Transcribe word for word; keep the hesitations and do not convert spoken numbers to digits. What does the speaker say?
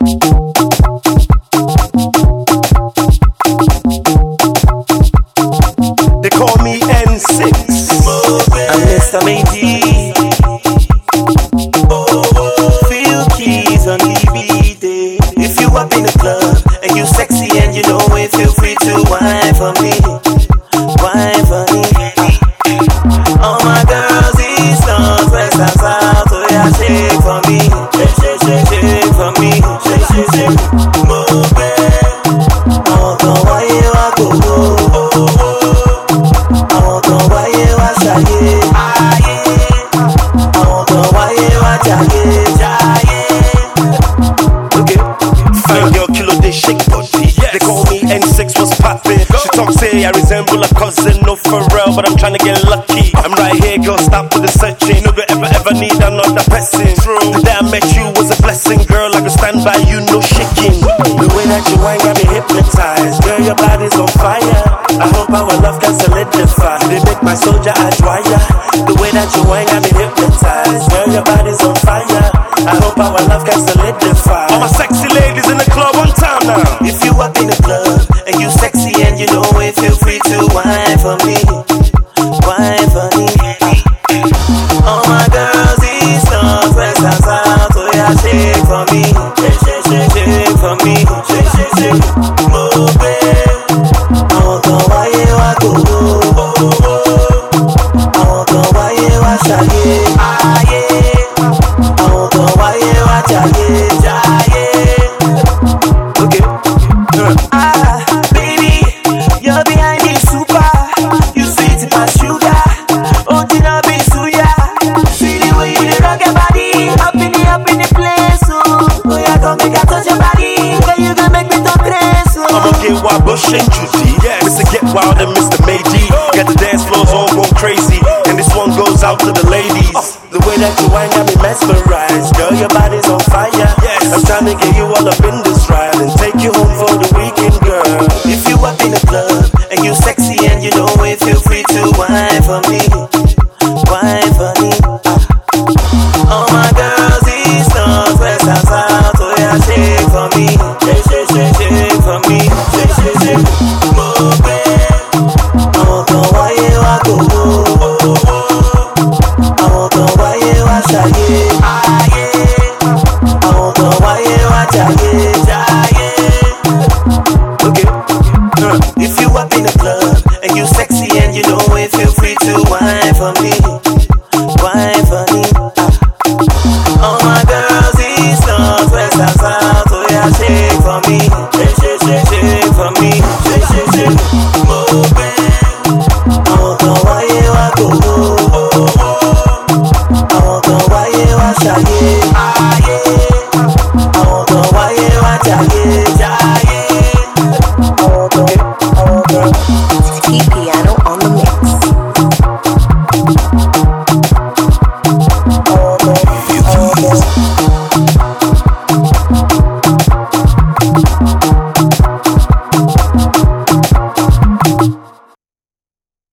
They call me N six. I'm Mister Lady. Feel keys on D V D. If you up in the club and you sexy and you know it, feel free to whine for me, whine for me. All my girls, east, north, west and south, oh yeah, shake for me, shake, shake, shake, shake for me, shake, shake, shake. Move it. I want to why you are go go. I want to why you are shy. Ah yeah. I want to why you are shy, shy. Okay. Fine girl, kilo they shake body. They call me N six, what's poppin'? She talk say I resemble a cousin, no for real, but I'm tryna get lucky. I'm right here, girl, stop with the searching. No go ever ever need another person. True. The day I met you was a blessing, girl. I can stand by you, no shaking. The way that you whine got me hypnotized, girl. Your body's on fire. I hope our love can solidify. They make my soldier eyes wire. The way that you whine got me hypnotized, girl. Your body's on fire. I hope our love can solidify. All my sexy ladies in the club, one time now. If you up in the club and you sexy and you know it, feel free to whine for me, whine for me. All my girls, east, north, west and south, oh yeah, shake for me, shake, shake, shake, shake for me, shake, shake, shake. Move it. I want to why you are go. I want to why you are shy. Ah yeah. I want to why you are shy, shy. Okay. Ah, baby, you're behind me super. You sweet my sugar. Oh, you know be suya. See the way you rock your body, up in the up in the place. Oh, oh yeah, come make I touch your body, girl, you gonna make me talk crazy. Oh. I'ma get wild, Bush and Judy. Yes. Mister Get Wild and Mister Mayday. Got the dance floors all go crazy, and this one goes out to the ladies. Oh. The way that you whine got me mesmerized, girl, your body's on fire. Yes. I'm trying to get you all up in this ride and take you home for the weekend, girl. If you up in the club and you sexy and you know it, feel free to whine for me, whine for me. All my girls, east, north, west and south, oh yeah, shake for me, shake, shake, shake, shake for me, shake, shake, shake. Move it. I want to why you are go. I want to why you are shy. Ah yeah. I want to why you are shy, shy. Okay. Uh, if you up in the club and you sexy and you know it, feel free to whine for me, whine for me. All my girls, east, north, west and south, oh yeah, shake for me, shake, shake, shake, shake for me, shake, shake, shake. Move it. I want to why you are go.